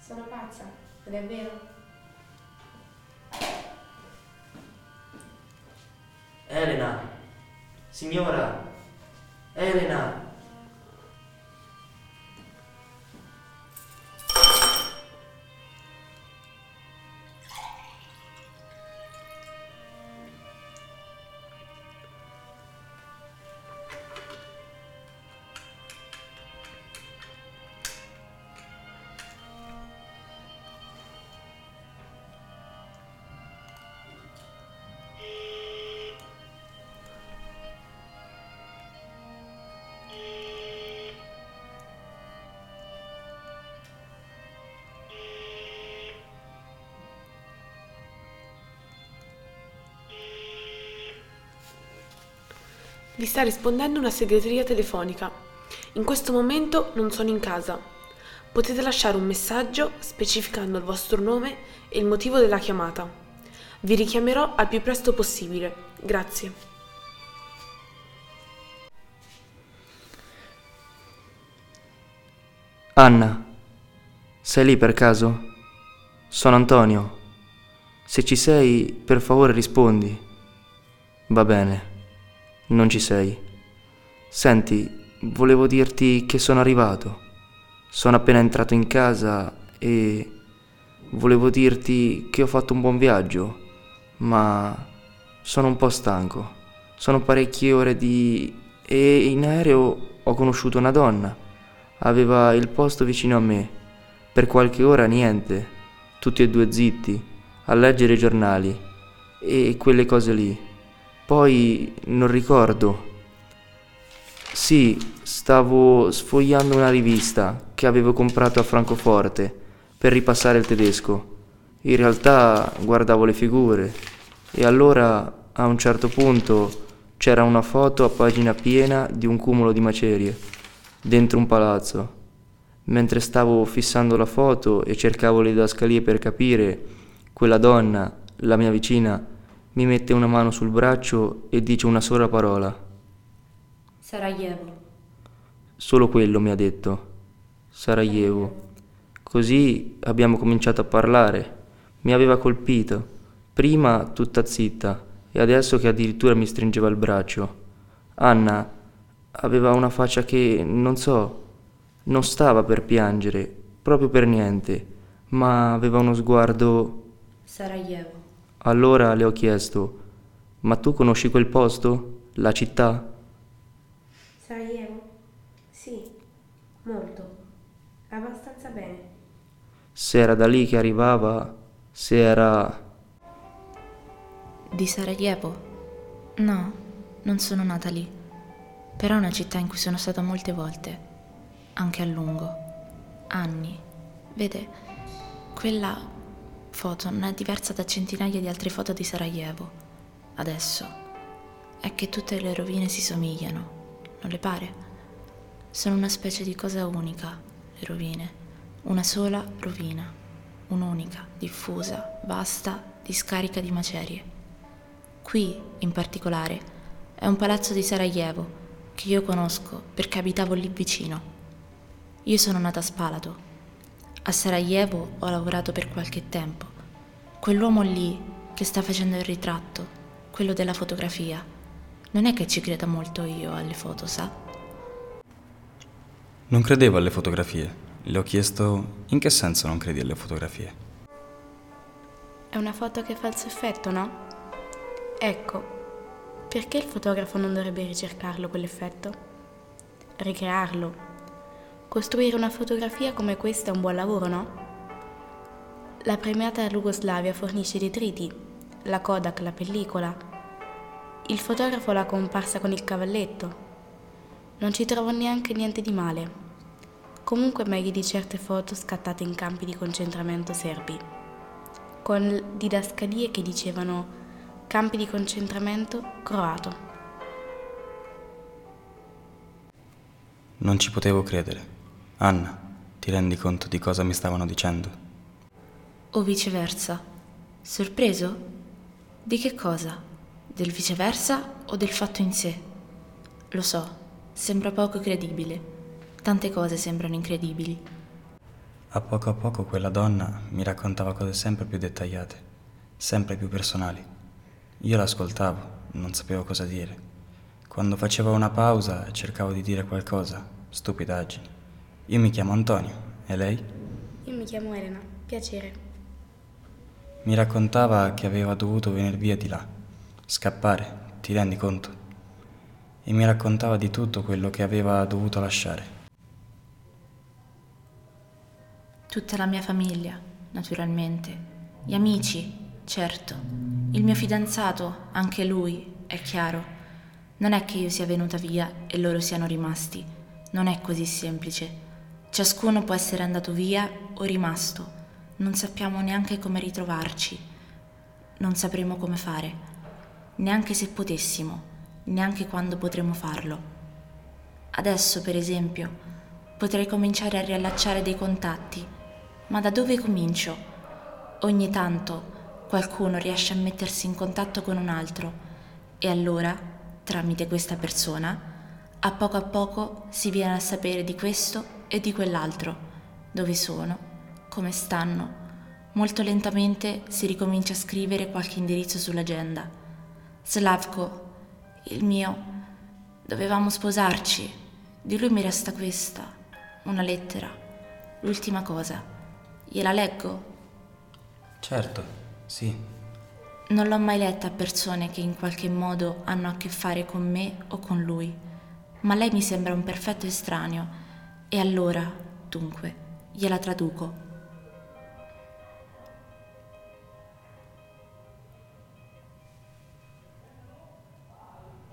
Sono pazza, non è vero? Elena! Signora! Elena! Vi sta rispondendo una segreteria telefonica. In questo momento non sono in casa. Potete lasciare un messaggio specificando il vostro nome e il motivo della chiamata. Vi richiamerò al più presto possibile. Grazie. Anna, sei lì per caso? Sono Antonio. Se ci sei, per favore rispondi. Va bene, non ci sei. Senti, volevo dirti che sono arrivato. Sono appena entrato in casa e volevo dirti che ho fatto un buon viaggio, ma sono un po' stanco. Sono parecchie ore e in aereo ho conosciuto una donna. Aveva il posto vicino a me. Per qualche ora niente, tutti e due zitti, a leggere i giornali e quelle cose lì. Poi non ricordo. Sì, stavo sfogliando una rivista che avevo comprato a Francoforte per ripassare il tedesco. In realtà guardavo le figure e allora a un certo punto c'era una foto a pagina piena di un cumulo di macerie dentro un palazzo. Mentre stavo fissando la foto e cercavo le didascalie per capire, quella donna, la mia vicina, mi mette una mano sul braccio e dice una sola parola. Sarajevo. Solo quello mi ha detto. Sarajevo. Così abbiamo cominciato a parlare. Mi aveva colpito. Prima tutta zitta e adesso che addirittura mi stringeva il braccio. Anna aveva una faccia che, non so, non stava per piangere, proprio per niente, ma aveva uno sguardo. Sarajevo. Allora le ho chiesto, ma tu conosci quel posto? La città? Sarajevo? Sì, molto. Abbastanza bene. Se era da lì che arrivava, se era. Di Sarajevo? No, non sono nata lì. Però è una città in cui sono stata molte volte, anche a lungo, anni. Vede, quella foto non è diversa da centinaia di altre foto di Sarajevo. Adesso è che tutte le rovine si somigliano, non le pare? Sono una specie di cosa unica, le rovine. Una sola rovina, un'unica, diffusa, vasta discarica di macerie. Qui, in particolare, è un palazzo di Sarajevo che io conosco perché abitavo lì vicino. Io sono nata a Spalato. A Sarajevo ho lavorato per qualche tempo. Quell'uomo lì che sta facendo il ritratto, quello della fotografia, non è che ci creda molto io alle foto, sa? Non credevo alle fotografie. Le ho chiesto in che senso non credi alle fotografie. È una foto che fa il suo effetto, no? Ecco, perché il fotografo non dovrebbe ricercarlo quell'effetto? Ricrearlo? Costruire una fotografia come questa è un buon lavoro, no? La premiata Jugoslavia fornisce i detriti, la Kodak, la pellicola. Il fotografo l'ha comparsa con il cavalletto. Non ci trovo neanche niente di male. Comunque meglio di certe foto scattate in campi di concentramento serbi, con didascalie che dicevano campi di concentramento croato. Non ci potevo credere. Anna, ti rendi conto di cosa mi stavano dicendo? O viceversa. Sorpreso? Di che cosa? Del viceversa o del fatto in sé? Lo so, sembra poco credibile. Tante cose sembrano incredibili. A poco quella donna mi raccontava cose sempre più dettagliate, sempre più personali. Io l'ascoltavo, non sapevo cosa dire. Quando facevo una pausa cercavo di dire qualcosa, stupidaggini. Io mi chiamo Antonio, e lei? Io mi chiamo Elena, piacere. Mi raccontava che aveva dovuto venire via di là, scappare, ti rendi conto? E mi raccontava di tutto quello che aveva dovuto lasciare. Tutta la mia famiglia, naturalmente. Gli amici, certo. Il mio fidanzato, anche lui, è chiaro. Non è che io sia venuta via e loro siano rimasti. Non è così semplice. Ciascuno può essere andato via o rimasto. Non sappiamo neanche come ritrovarci. Non sapremo come fare. Neanche se potessimo. Neanche quando potremo farlo. Adesso, per esempio, potrei cominciare a riallacciare dei contatti. Ma da dove comincio? Ogni tanto qualcuno riesce a mettersi in contatto con un altro e allora, tramite questa persona, a poco si viene a sapere di questo e di quell'altro, dove sono, come stanno. Molto lentamente si ricomincia a scrivere qualche indirizzo sull'agenda. Slavko, il mio, dovevamo sposarci. Di lui mi resta questa, una lettera, l'ultima cosa. Gliela leggo? Certo, sì. Non l'ho mai letta a persone che in qualche modo hanno a che fare con me o con lui, ma lei mi sembra un perfetto estraneo e allora, dunque, gliela traduco.